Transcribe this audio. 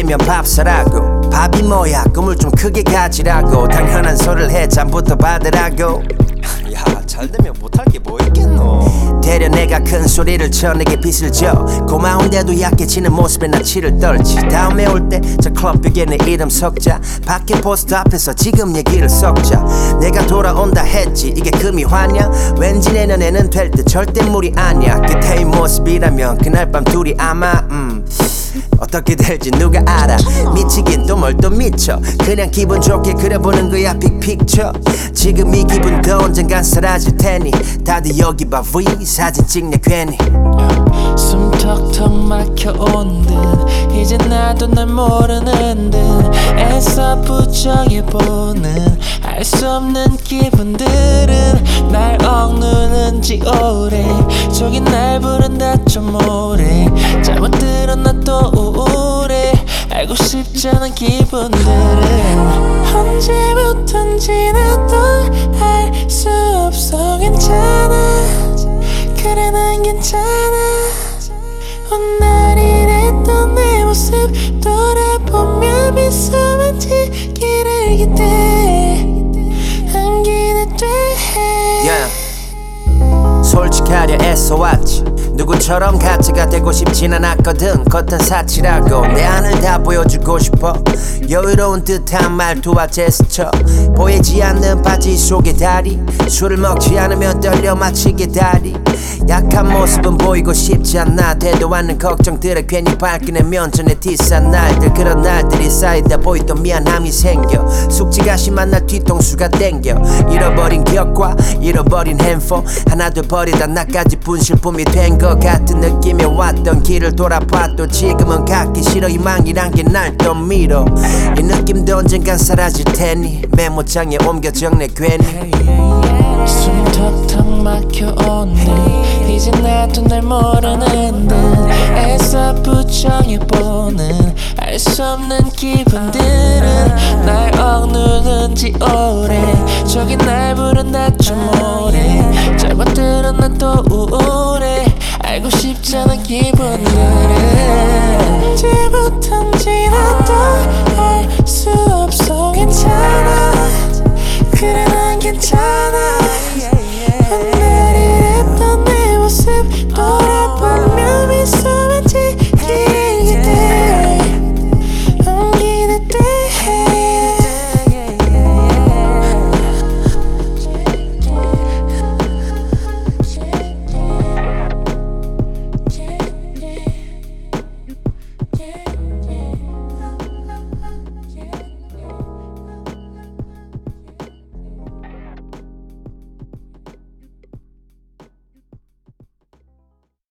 되면 밥 사라고. 밥이 뭐야 꿈을 좀 크게 가지라고. 당연한 소리를 해 잠부터 받으라고. 야 잘되면 못할 게 뭐 있겠노. 대려 내가 큰 소리를 쳐 내게 빚을 져. 고마운데도 약해지는 모습에 나 치를 떨지. 다음에 올 때 저 클럽 벽에 내 이름 적자. 밖에 포스터 앞에서 지금 얘기를 섞자. 내가 돌아온다 했지 이게 금이 화냐. 왠지 내년에는 될 듯 절대 무리 아니야. 그때의 모습이라면 그날 밤 둘이 아마 어떻게 될지 누가 알아. 미치긴 또 뭘 또 미쳐. 그냥 기분 좋게 그려보는 거야 빅픽처. 지금 이 기분도 언젠간 사라질 테니 다들 여기 봐 V 사진 찍네 괜히. 숨 턱턱 막혀온 듯 이제 나도 날 모르는 듯 애써 부정해보는 알 수 없는 기분들은 날 억누르는 지 오래. 저기 날 부른다 좀 오래. 잘못 들었나 또 우울해. 알고 싶지 않은 기분들은 언제부턴지 나도 알 수 없어. 괜찮아 그래 난 괜찮아. 오늘 이랬던 내 모습 돌아보며 미소만 짓기를 기대. 한기대 돼 솔직하려 애써왔지. 누구처럼 가짜가 되고 싶진 않았거든. 겉은 사치라고 내 안을 다 보여주고 싶어. 여유로운 듯한 말투와 제스처. 보이지 않는 바지 속의 다리. 술을 먹지 않으면 떨려 마치 개다리. 약한 모습은 보이고 싶지 않아. 되도 않는 걱정들을 괜히 발끈하면 전에 디스한 날들. 그런 날들이 쌓이다 보이 또 미안함이 생겨. 숙지가 심한 날 뒤통수가 땡겨. 잃어버린 기억과 잃어버린 핸폰 하나둘 버리다 나까지 분실품이 된 것 같은 느낌에 왔던 길을 돌아봐도 지금은 갖기 싫어. 희망이란 게 날 또 밀어. 이 느낌도 언젠간 사라질 테니 메모장에 옮겨 적내 괜히. 숨 턱턱 막혀온 듯 이제 나도 날 모르는 듯 애써 부정해보는 알 수 없는 기분들은 날 억누르는 지 오래. 저기 날 부른다 좀 오래. 잘못 들었나 또 우울해. 알고 싶지 않은 기분들은